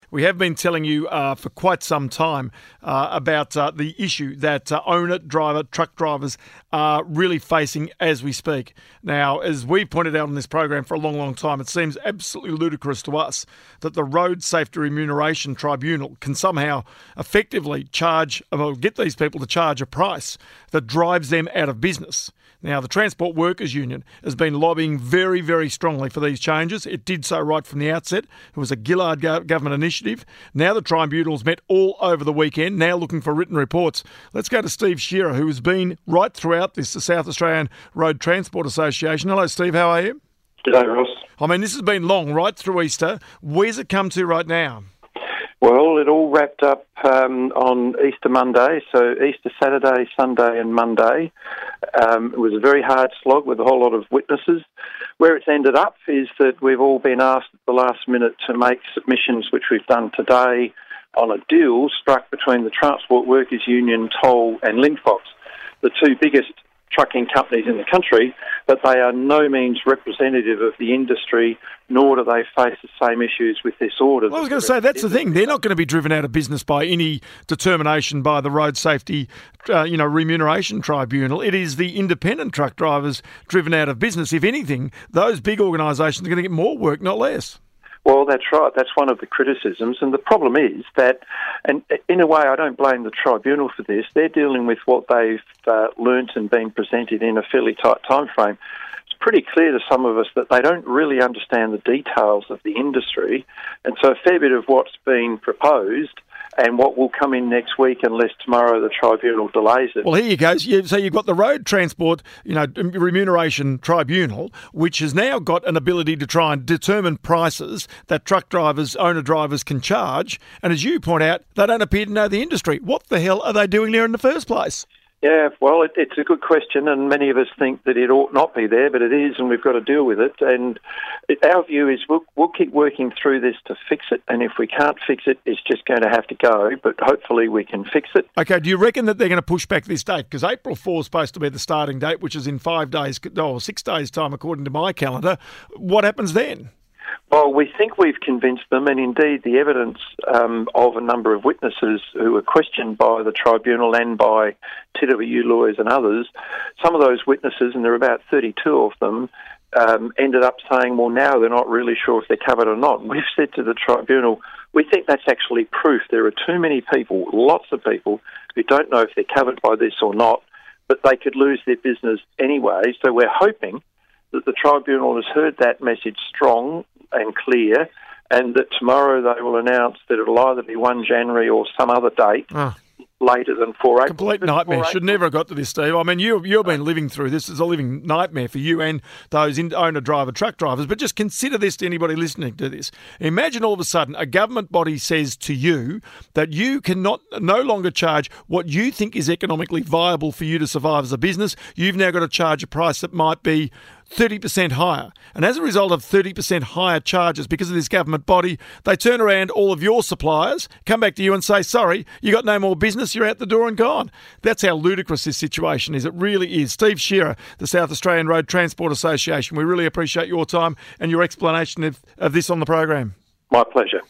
We have been telling you for quite some time about the issue that owner-driver truck drivers are really facing as we speak. Now, as we've pointed out on this program for a long, long time, it seems absolutely ludicrous to us that the Road Safety Remuneration Tribunal can somehow effectively get these people to charge a price that drives them out of business. Now, the Transport Workers Union has been lobbying very, very strongly for these changes. It did so right from the outset. It was a Gillard government initiative. Now the tribunal's met all over the weekend, now looking for written reports. Let's go to Steve Shearer, who has been right throughout this, the South Australian Road Transport Association. Hello, Steve. How are you? G'day, Ross. I mean, this has been long, right through Easter. Where's it come to right now? Well, it all wrapped up on Easter Monday, so Easter Saturday, Sunday and Monday. It was a very hard slog with a whole lot of witnesses. Where it's ended up is that we've all been asked at the last minute to make submissions, which we've done today, on a deal struck between the Transport Workers Union, Toll and Linfox, the two biggest trucking companies in the country, but they are no means representative of the industry, nor do they face the same issues with this order. Well, I was going to say, that's the thing. They're not going to be driven out of business by any determination by the Road Safety Remuneration Tribunal. It is the independent truck drivers driven out of business. If anything, those big organisations are going to get more work, not less. Well, that's right. That's one of the criticisms. And the problem is that, and in a way I don't blame the tribunal for this, they're dealing with what they've learnt and been presented in a fairly tight time frame. It's pretty clear to some of us that they don't really understand the details of the industry. And so a fair bit of what's been proposed and what will come in next week, unless tomorrow the tribunal delays it. Well, here you go. So you've got the Road Transport, Remuneration Tribunal, which has now got an ability to try and determine prices that truck drivers, owner drivers can charge. And as you point out, they don't appear to know the industry. What the hell are they doing there in the first place? Yeah, well, it's a good question, and many of us think that it ought not be there, but it is, and we've got to deal with it. And our view is we'll keep working through this to fix it, and if we can't fix it, it's just going to have to go, but hopefully we can fix it. Okay, do you reckon that they're going to push back this date? Because April 4 is supposed to be the starting date, which is in 5 days, or 6 days' time, according to my calendar. What happens then? Well, we think we've convinced them, and indeed the evidence of a number of witnesses who were questioned by the tribunal and by TWU lawyers and others, some of those witnesses, and there are about 32 of them, ended up saying, well, now they're not really sure if they're covered or not. We've said to the tribunal, we think that's actually proof. There are too many people, lots of people, who don't know if they're covered by this or not, but they could lose their business anyway. So we're hoping that the tribunal has heard that message strong and clear, and that tomorrow they will announce that it'll either be 1 January or some other date later than 4 April. Complete nightmare. Should never have got to this, Steve. I mean, you've been living through this. It's a living nightmare for you and those owner-driver truck drivers. But just consider this to anybody listening to this. Imagine all of a sudden a government body says to you that you cannot no longer charge what you think is economically viable for you to survive as a business. You've now got to charge a price that might be 30% higher. And as a result of 30% higher charges because of this government body, they turn around all of your suppliers, come back to you and say, sorry, you got no more business, you're out the door and gone. That's how ludicrous this situation is. It really is. Steve Shearer, the South Australian Road Transport Association, we really appreciate your time and your explanation of this on the program. My pleasure.